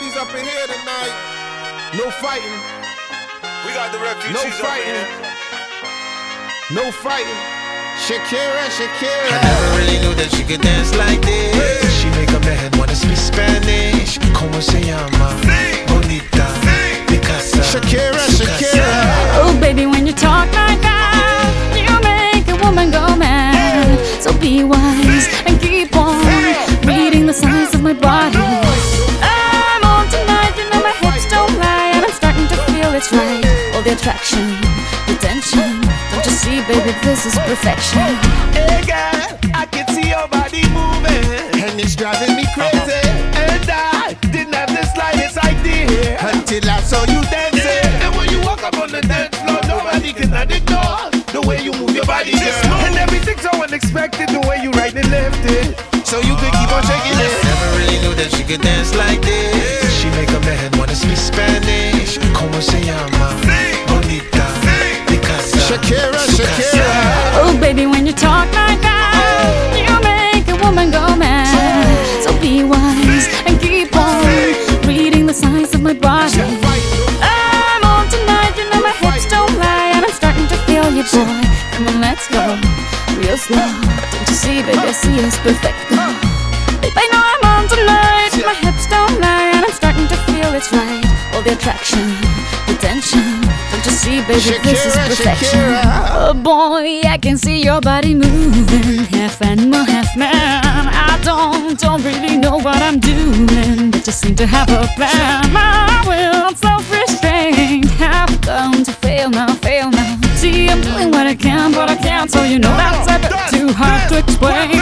refugees up in here tonight. No fighting. We got the refugees No fighting. No fighting. Shakira, Shakira. I never really knew that she could dance like this. She make up her head wanna speak Spanish. Como se llama? Bonita. Picasa. Shakira, Shakira. Oh baby, when you talk like that, you make a woman go mad. So be wise and keep on reading the signs of my body. I'm on tonight, you know my hips don't lie, and I'm starting to feel it's right. All the attraction, the tension. Don't you see, baby, this is perfection. Hey girl, I can see your body moving, And it's driving me crazy. and I didn't have the slightest idea Until I saw you dancing. And when you walk up on the dance floor, nobody can ignore the way you move your body, girl. And everything's so unexpected, the way you right and left it. So you could keep on shaking it. Never really knew that she could dance like this. She make up her head wanna speak Spanish. Como se llama? Bonita. Picasa. Shakira, Shakira. Oh baby, when you talk like that, you make a woman go mad. So be wise and keep on reading the signs of my body. I'm on tonight, you know my hips don't lie, and I'm starting to feel you, boy. Come on, let's go, real slow. Don't you see, baby, I see it's perfect. Babe, I know I'm on tonight, my hips don't lie, and I'm starting to feel it's right. All the attraction, the tension. Don't you see, baby, this is Shakira, perfection. Shakira. Oh boy, I can see your body moving, half animal, half man. I don't really know what I'm doing, but just seem to have a plan. My will, self-restraint, have come to fail now, fail now. See, I'm doing what I can, but I can't, so you know that's a bit too hard to explain.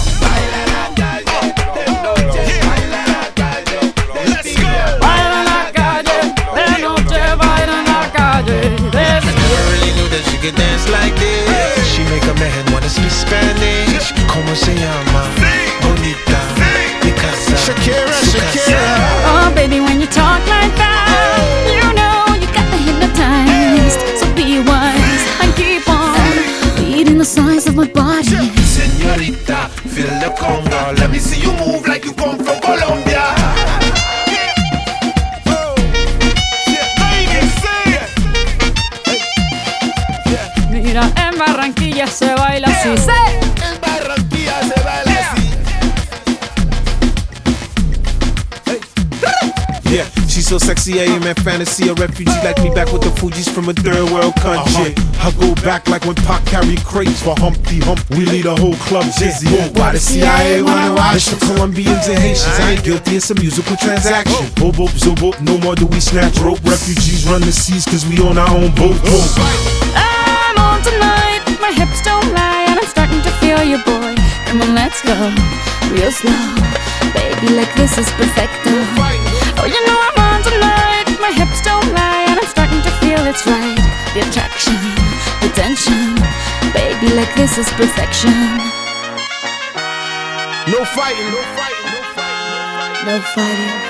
Baila la calle, de noche, baila la calle. I never really knew that she could dance like this. She make up her head wanna speak Spanish. Como se llama? Bonita. Picasa. Shakira, Shakira. Oh baby, when you talk like that, you know you got me hypnotized. So be wise and keep on reading the signs of my body. Señorita, feel the conga. Let me see you move like you come from Colombia. Mira, en Barranquilla se baila así. En Barranquilla se baila así. Yeah, she's so sexy, I am in fantasy. A refugee like me back with the Fugees from a third world country. I go back like when Pac carried crates for Humpty Hump. We lead a whole club dizzy. Why the CIA wanna watch? It's for Colombians and Haitians. I ain't guilty, it's a musical transaction. Boop, boop, zo, boop, no more do we snatch rope. Refugees run the seas cause we own our own boat. I'm on tonight, my hips don't lie, and I'm starting to feel you, boy. Come on, let's go, real slow. Baby, like this is perfecto. Oh, you know I'm on tonight, my hips don't lie, and I'm starting to feel it's right. The attraction, the tension. Baby, like this is perfection. No fighting, no fighting, no fighting. No fighting.